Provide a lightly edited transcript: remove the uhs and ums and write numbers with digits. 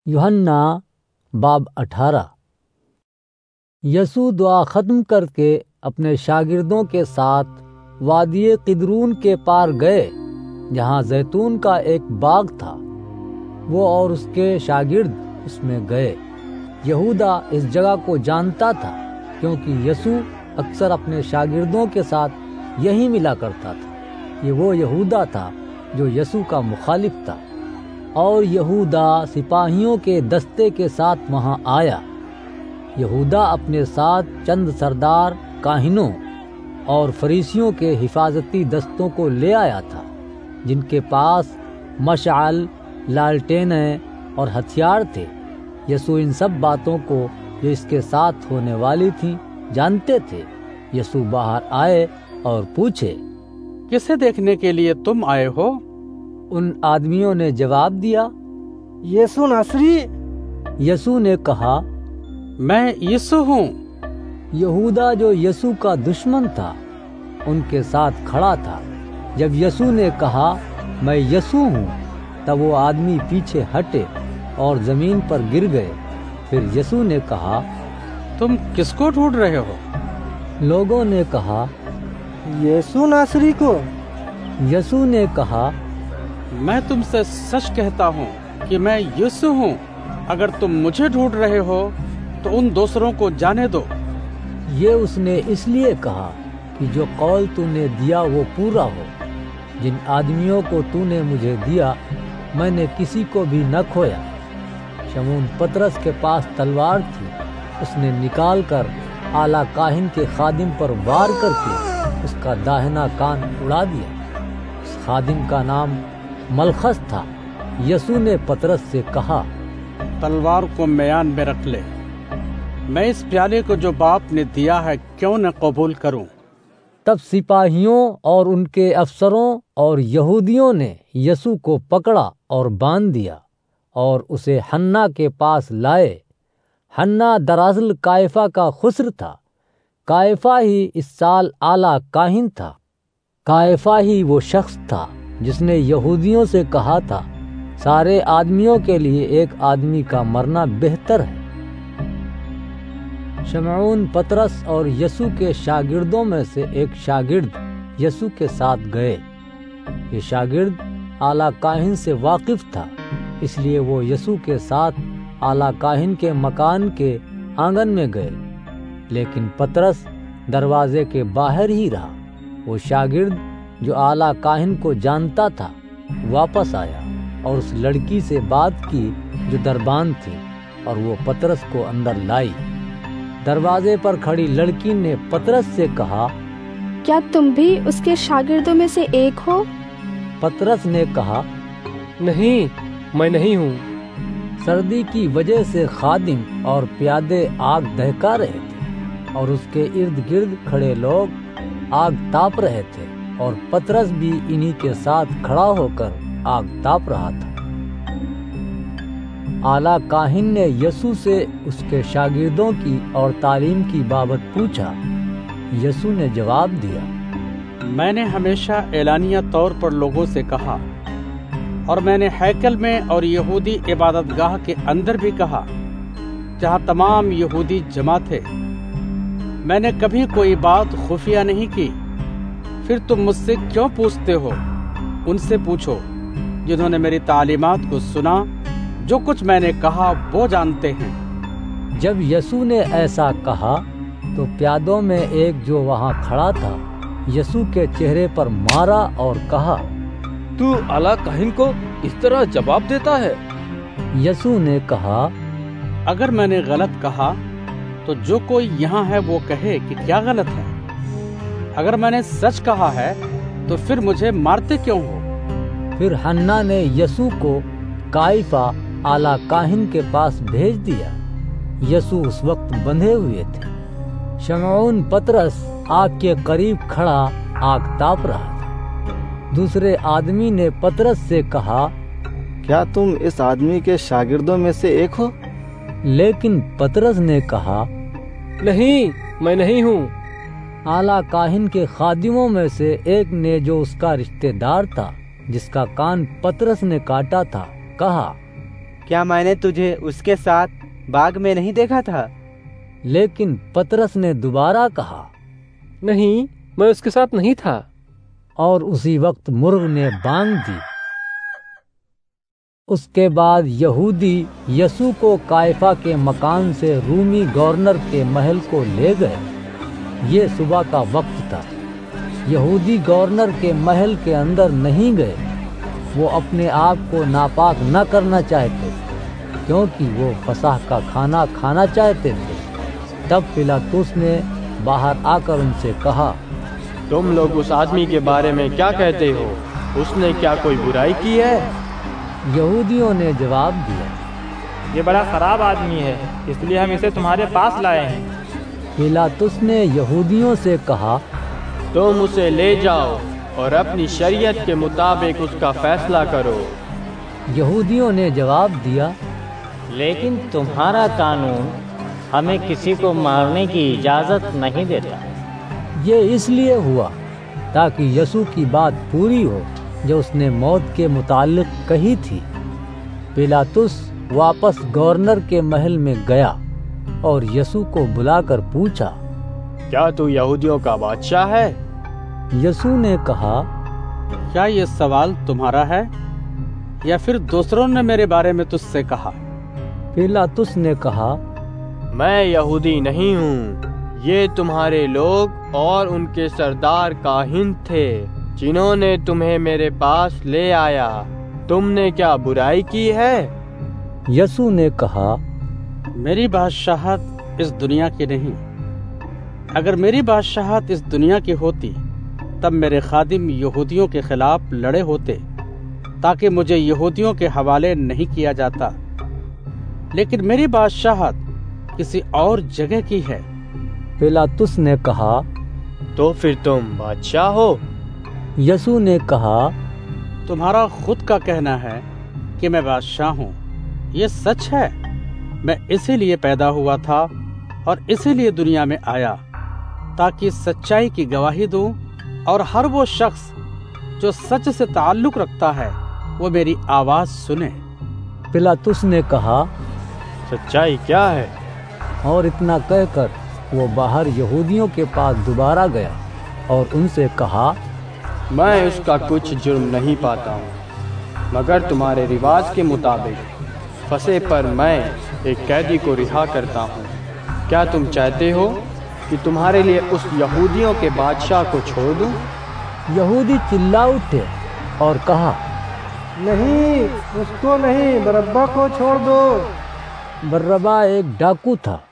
یوحنا باب 18۔ یسوع دعا ختم کر کے اپنے شاگردوں کے ساتھ وادی قدرون کے پار گئے، جہاں زیتون کا ایک باغ تھا۔ وہ اور اس کے شاگرد اس میں گئے۔ یہودا اس جگہ کو جانتا تھا، کیونکہ یسوع اکثر اپنے شاگردوں کے ساتھ یہیں ملا کرتا تھا۔ یہ وہ یہودا تھا جو یسوع کا مخالف تھا، اور یہودا سپاہیوں کے دستے کے ساتھ وہاں آیا۔ یہودا اپنے ساتھ چند سردار کاہنوں اور فریسیوں کے حفاظتی دستوں کو لے آیا تھا، جن کے پاس مشعل، لالٹینیں اور ہتھیار تھے۔ یسوع ان سب باتوں کو جو اس کے ساتھ ہونے والی تھیں جانتے تھے۔ یسوع باہر آئے اور پوچھے، کسے دیکھنے کے لیے تم آئے ہو؟ ان آدمیوں نے جواب دیا، یسوع ناصری۔ یسوع نے کہا، میں یسوع ہوں۔ یہودا جو یسوع کا دشمن تھا ان کے ساتھ کھڑا تھا۔ جب یسوع نے کہا، میں یسوع ہوں، تب وہ آدمی پیچھے ہٹے اور زمین پر گر گئے۔ پھر یسوع نے کہا، تم کس کو ڈھونڈ رہے ہو؟ لوگوں نے کہا، یسوع ناصری کو۔ یسوع نے کہا، میں تم سے سچ کہتا ہوں کہ میں یسوع ہوں۔ اگر تم مجھے ڈھونڈ رہے ہو تو ان دوسروں کو جانے دو۔ یہ اس نے اس لیے کہا کہ جو قول تو نے دیا وہ پورا ہو۔ جن آدمیوں کو تو نے مجھے دیا، میں نے کسی کو بھی نہ کھویا۔ شمعون پطرس کے پاس تلوار تھی، اس نے نکال کر اعلیٰ کاہن کے خادم پر وار کر کے اس کا داہنا کان اڑا دیا۔ اس خادم کا نام ملخس تھا۔ یسوع نے پطرس سے کہا، تلوار کو میان میں رکھ لے۔ میں اس پیالے کو جو باپ نے دیا ہے کیوں نہ قبول کروں؟ تب سپاہیوں اور ان کے افسروں اور یہودیوں نے یسوع کو پکڑا اور باندھ دیا اور اسے حنا کے پاس لائے۔ حنا دراصل قیافہ کا خسر تھا۔ قیافہ ہی اس سال اعلیٰ کاہن تھا۔ قیافہ ہی وہ شخص تھا جس نے یہودیوں سے کہا تھا، سارے آدمیوں کے لیے ایک آدمی کا مرنا بہتر ہے۔ شمعون پطرس اور یسوع کے شاگردوں میں سے ایک شاگرد یسوع کے ساتھ گئے۔ یہ شاگرد اعلیٰ کاہن سے واقف تھا، اس لیے وہ یسوع کے ساتھ اعلیٰ کاہن کے مکان کے آنگن میں گئے، لیکن پطرس دروازے کے باہر ہی رہا۔ وہ شاگرد جو اعلیٰ کاہن کو جانتا تھا واپس آیا اور اس لڑکی سے بات کی جو دربان تھی، اور وہ پطرس کو اندر لائی۔ دروازے پر کھڑی لڑکی نے پطرس سے کہا، کیا تم بھی اس کے شاگردوں میں سے ایک ہو؟ پطرس نے کہا، نہیں، میں نہیں ہوں۔ سردی کی وجہ سے خادم اور پیادے آگ دہکا رہے تھے، اور اس کے ارد گرد کھڑے لوگ آگ تاپ رہے تھے، اور پطرس بھی انہی کے ساتھ کھڑا ہو کر آگ تاپ رہا تھا۔ اعلیٰ کاہن نے یسوع سے اس کے شاگردوں کی اور تعلیم کی بابت پوچھا۔ یسوع نے جواب دیا، میں نے ہمیشہ اعلانیہ طور پر لوگوں سے کہا، اور میں نے ہیکل میں اور یہودی عبادت گاہ کے اندر بھی کہا، جہاں تمام یہودی جمع تھے۔ میں نے کبھی کوئی بات خفیہ نہیں کی۔ پھر تم مجھ سے کیوں پوچھتے ہو؟ ان سے پوچھو جنہوں نے میری تعلیمات کو سنا، جو کچھ میں نے کہا وہ جانتے ہیں۔ جب یسوع نے ایسا کہا تو پیادوں میں ایک جو وہاں کھڑا تھا یسوع کے چہرے پر مارا اور کہا، تو اعلیٰ کاہن کو اس طرح جواب دیتا ہے؟ یسوع نے کہا، اگر میں نے غلط کہا تو جو کوئی یہاں ہے وہ کہے کہ کیا غلط ہے۔ اگر میں نے سچ کہا ہے تو پھر مجھے مارتے کیوں ہو؟ پھر حنا نے یسوع کو قیافہ اعلیٰ کاہن کے پاس بھیج دیا۔ یسوع اس وقت بندھے ہوئے تھے۔ شمعون پطرس آگ کے قریب کھڑا آگ تاپ رہا تھا۔ دوسرے آدمی نے پطرس سے کہا، کیا تم اس آدمی کے شاگردوں میں سے ایک ہو؟ لیکن پطرس نے کہا، نہیں، میں نہیں ہوں۔ اعلیٰ کاہن کے خادموں میں سے ایک نے جو اس کا رشتہ دار تھا، جس کا کان پطرس نے کاٹا تھا، کہا، کیا میں نے تجھے اس کے ساتھ باغ میں نہیں دیکھا تھا؟ لیکن پطرس نے دوبارہ کہا، نہیں، میں اس کے ساتھ نہیں تھا۔ اور اسی وقت مرغ نے بانگ دی۔ اس کے بعد یہودی یسوع کو قیافہ کے مکان سے رومی گورنر کے محل کو لے گئے۔ یہ صبح کا وقت تھا۔ یہودی گورنر کے محل کے اندر نہیں گئے، وہ اپنے آپ کو ناپاک نہ کرنا چاہتے کیونکہ وہ فصح کا کھانا کھانا چاہتے تھے۔ تب پلاطس نے باہر آ کر ان سے کہا، تم لوگ اس آدمی کے بارے میں کیا کہتے ہو؟ اس نے کیا کوئی برائی کی ہے؟ یہودیوں نے جواب دیا، یہ بڑا خراب آدمی ہے، اس لیے ہم اسے تمہارے پاس لائے ہیں۔ پلاطس نے یہودیوں سے کہا، تم اسے لے جاؤ اور اپنی شریعت کے مطابق اس کا فیصلہ کرو۔ یہودیوں نے جواب دیا، لیکن تمہارا قانون ہمیں کسی کو مارنے کی اجازت نہیں دیتا۔ یہ اس لیے ہوا تاکہ یسوع کی بات پوری ہو جو اس نے موت کے متعلق کہی تھی۔ پلاطس واپس گورنر کے محل میں گیا اور یسوع کو بلا کر پوچھا، کیا تو یہودیوں کا بادشاہ ہے؟ یسوع نے کہا، کیا یہ سوال تمہارا ہے یا پھر دوسروں نے میرے بارے میں تجھ سے کہا؟ پلاطس نے کہا، میں یہودی نہیں ہوں، یہ تمہارے لوگ اور ان کے سردار کاہن تھے جنہوں نے تمہیں میرے پاس لے آیا۔ تم نے کیا برائی کی ہے؟ یسوع نے کہا، میری بادشاہت اس دنیا کی نہیں۔ اگر میری بادشاہت اس دنیا کی ہوتی تب میرے خادم یہودیوں کے خلاف لڑے ہوتے تاکہ مجھے یہودیوں کے حوالے نہیں کیا جاتا، لیکن میری بادشاہت کسی اور جگہ کی ہے۔ پلاطس نے کہا، تو پھر تم بادشاہ ہو؟ یسوع نے کہا، تمہارا خود کا کہنا ہے کہ میں بادشاہ ہوں، یہ سچ ہے۔ میں اسی لیے پیدا ہوا تھا اور اسی لیے دنیا میں آیا تاکہ سچائی کی گواہی دوں اور ہر وہ شخص جو سچ سے تعلق رکھتا ہے وہ میری آواز سنے۔ پلاطس نے کہا، سچائی کیا ہے؟ اور اتنا کہہ کر وہ باہر یہودیوں کے پاس دوبارہ گیا اور ان سے کہا، میں اس کا کچھ جرم نہیں پاتا ہوں، مگر تمہارے رواج کے مطابق فصح پر میں ایک قیدی کو رہا کرتا ہوں۔ کیا تم چاہتے ہو کہ تمہارے لیے اس یہودیوں کے بادشاہ کو چھوڑ دوں؟ یہودی چلا اٹھے اور کہا، نہیں، اس کو نہیں، بربا کو چھوڑ دو۔ بربا ایک ڈاکو تھا